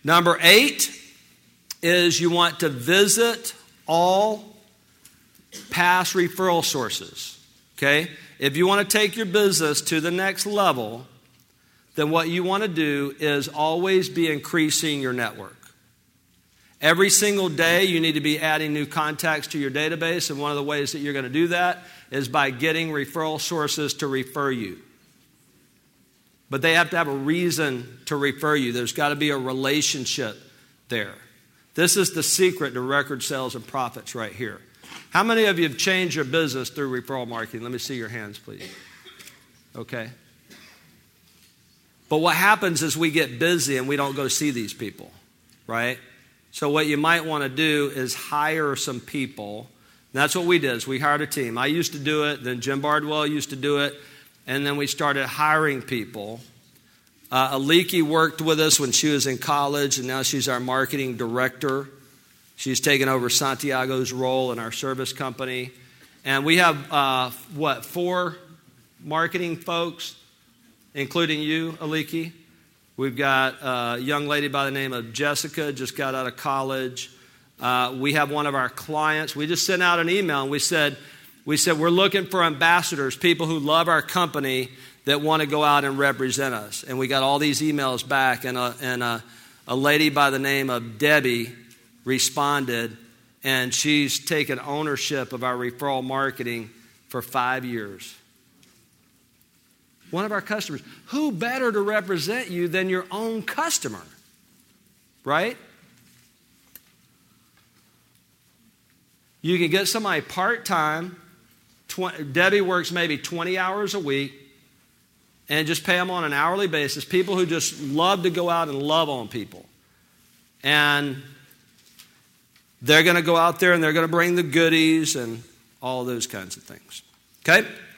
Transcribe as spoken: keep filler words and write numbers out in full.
Number eight is you want to visit all past referral sources. Okay? If you want to take your business to the next level, then what you want to do is always be increasing your network. Every single day, you need to be adding new contacts to your database, and one of the ways that you're going to do that is by getting referral sources to refer you. But they have to have a reason to refer you. There's got to be a relationship there. This is the secret to record sales and profits right here. How many of you have changed your business through referral marketing? Let me see your hands, please. Okay. But what happens is we get busy and we don't go see these people, right? So what you might want to do is hire some people. And that's what we did. Is we hired a team. I used to do it. Then Jim Bardwell used to do it. And then we started hiring people. Uh, Aliki worked with us when she was in college, and now she's our marketing director. She's taken over Santiago's role in our service company. And we have, uh, what, four marketing folks, including you, Aliki. We've got a young lady by the name of Jessica, just got out of college. Uh, we have one of our clients. We just sent out an email, and we said, we said we're looking for ambassadors, people who love our company that want to go out and represent us. And we got all these emails back, and a, and a, a lady by the name of Debbie responded, and she's taken ownership of our referral marketing for five years. One of our customers. Who better to represent you than your own customer? Right? You can get somebody part-time. twenty, Debbie works maybe twenty hours a week and just pay them on an hourly basis. People who just love to go out and love on people. And they're going to go out there and they're going to bring the goodies and all those kinds of things. Okay?